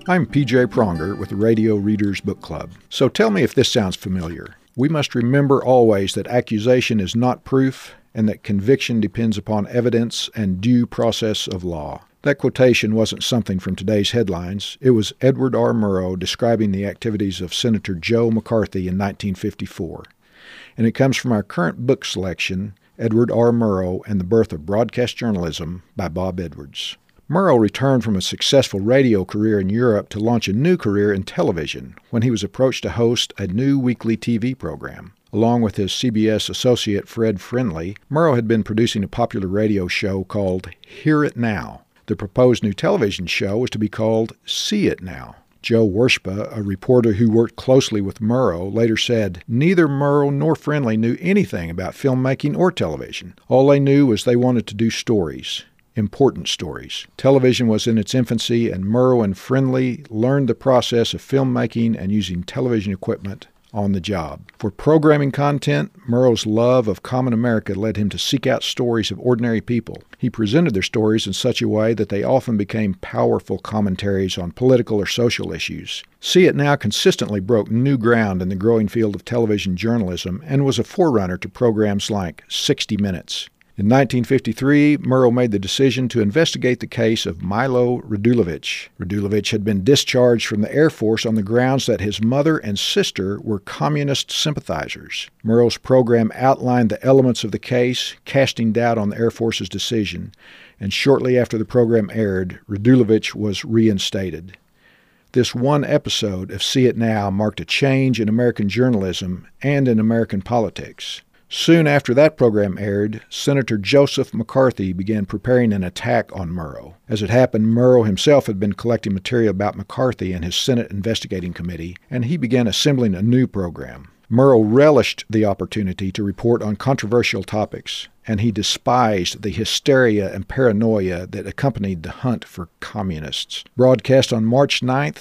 I'm PJ Pronger with the Radio Readers Book Club. So tell me if this sounds familiar. We must remember always that accusation is not proof and that conviction depends upon evidence and due process of law. That quotation wasn't something from today's headlines. It was Edward R. Murrow describing the activities of Senator Joe McCarthy in 1954. And it comes from our current book selection, Edward R. Murrow and the Birth of Broadcast Journalism by Bob Edwards. Murrow returned from a successful radio career in Europe to launch a new career in television when he was approached to host a new weekly TV program. Along with his CBS associate Fred Friendly, Murrow had been producing a popular radio show called Hear It Now. The proposed new television show was to be called See It Now. Joe Worshpa, a reporter who worked closely with Murrow, later said, "Neither Murrow nor Friendly knew anything about filmmaking or television. All they knew was they wanted to do stories. Important stories." Television was in its infancy, and Murrow and Friendly learned the process of filmmaking and using television equipment on the job. For programming content, Murrow's love of common America led him to seek out stories of ordinary people. He presented their stories in such a way that they often became powerful commentaries on political or social issues. See It Now consistently broke new ground in the growing field of television journalism and was a forerunner to programs like 60 Minutes. In 1953, Murrow made the decision to investigate the case of Milo Radulovich. Radulovich had been discharged from the Air Force on the grounds that his mother and sister were communist sympathizers. Murrow's program outlined the elements of the case, casting doubt on the Air Force's decision, and shortly after the program aired, Radulovich was reinstated. This one episode of See It Now marked a change in American journalism and in American politics. Soon after that program aired, Senator Joseph McCarthy began preparing an attack on Murrow. As it happened, Murrow himself had been collecting material about McCarthy and his Senate Investigating Committee, and he began assembling a new program. Murrow relished the opportunity to report on controversial topics, and he despised the hysteria and paranoia that accompanied the hunt for communists. Broadcast on March 9,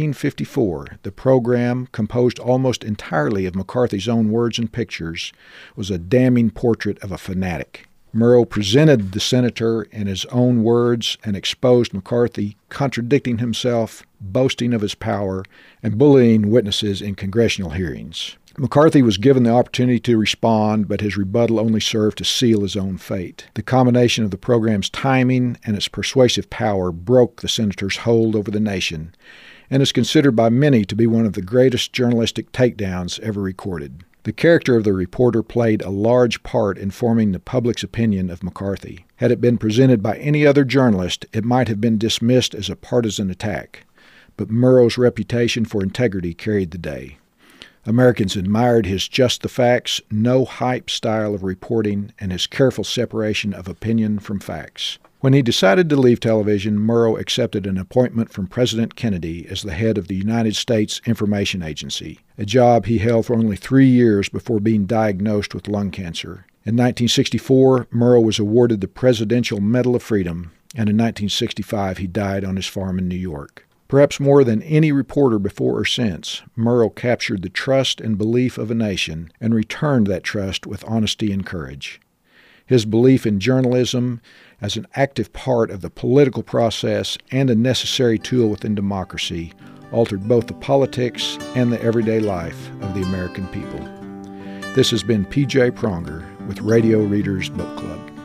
1954, the program, composed almost entirely of McCarthy's own words and pictures, was a damning portrait of a fanatic. Murrow presented the senator in his own words and exposed McCarthy, contradicting himself, boasting of his power, and bullying witnesses in congressional hearings. McCarthy was given the opportunity to respond, but his rebuttal only served to seal his own fate. The combination of the program's timing and its persuasive power broke the senator's hold over the nation and is considered by many to be one of the greatest journalistic takedowns ever recorded. The character of the reporter played a large part in forming the public's opinion of McCarthy. Had it been presented by any other journalist, it might have been dismissed as a partisan attack. But Murrow's reputation for integrity carried the day. Americans admired his just the facts, no hype style of reporting and his careful separation of opinion from facts. When he decided to leave television, Murrow accepted an appointment from President Kennedy as the head of the United States Information Agency, a job he held for only 3 years before being diagnosed with lung cancer. In 1964, Murrow was awarded the Presidential Medal of Freedom, and in 1965 he died on his farm in New York. Perhaps more than any reporter before or since, Murrow captured the trust and belief of a nation and returned that trust with honesty and courage. His belief in journalism as an active part of the political process and a necessary tool within democracy altered both the politics and the everyday life of the American people. This has been PJ Pronger with Radio Readers Book Club.